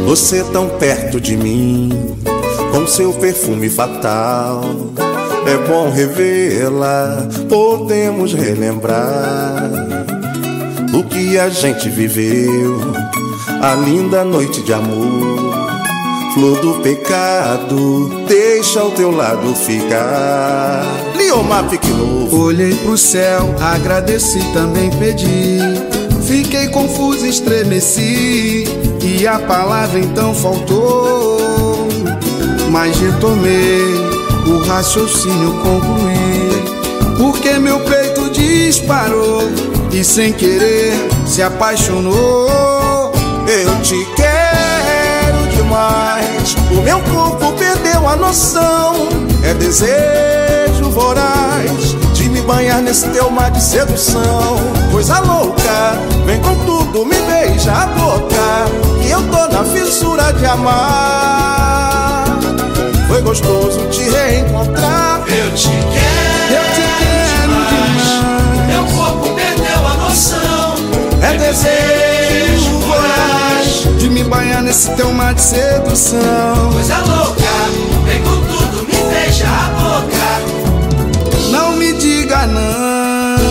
Você tão perto de mim, com seu perfume fatal. É bom revê-la, podemos relembrar o que a gente viveu, a linda noite de amor. Flor do pecado, deixa ao teu lado ficar. Liomar, fique novo. Olhei pro céu, agradeci, também pedi. Fiquei confuso, estremeci, e a palavra então faltou. Mas retomei, o raciocínio concluí, porque meu peito disparou e sem querer se apaixonou. Eu te quero demais, o meu corpo perdeu a noção. É desejo voraz de me banhar nesse teu mar de sedução. Coisa louca, vem com tudo, me beija a boca, que eu tô na fissura de amar. Foi gostoso te reencontrar. Eu te quero demais. Meu corpo perdeu a noção. É desejo voraz de me banhar nesse teu mar de sedução. Coisa louca, vem com tudo, me beija a boca. Não me diga não.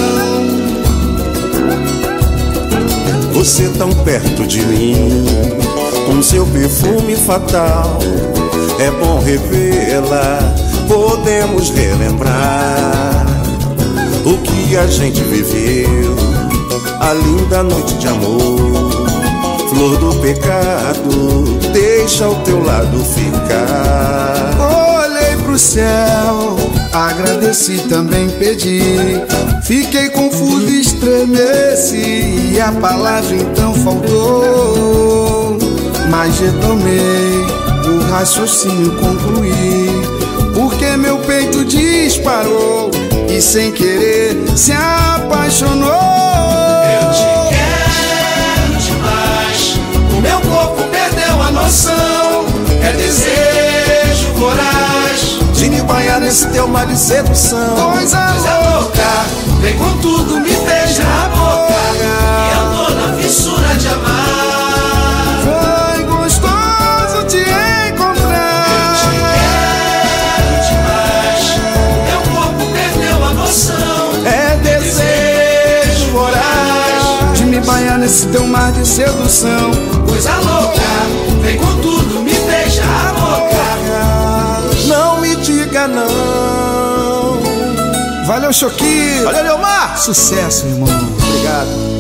Você tão perto de mim, com seu perfume fatal. É bom revê-la, podemos relembrar o que a gente viveu, a linda noite de amor. Flor do pecado, deixa ao teu lado ficar. Olhei pro céu, agradeci, também pedi. Fiquei confuso, estremeci, e a palavra então faltou. Mas retomei, o raciocínio concluí, porque meu peito disparou e sem querer se apaixonou. Eu te quero demais, o meu corpo perdeu a noção. É desejo voraz de me banhar nesse teu mar de sedução. Coisa louca, vem com tudo, me beija a boca, e eu tô na fissura de amar. Foi gostoso te encontrar. Eu te quero demais, meu corpo perdeu a noção. É desejo voraz de me banhar nesse teu mar de sedução. Coisa louca, vem com tudo, me beija a boca. Não me diga não. Valeu, Choquinho. Valeu, Liomar. Sucesso, irmão. Obrigado.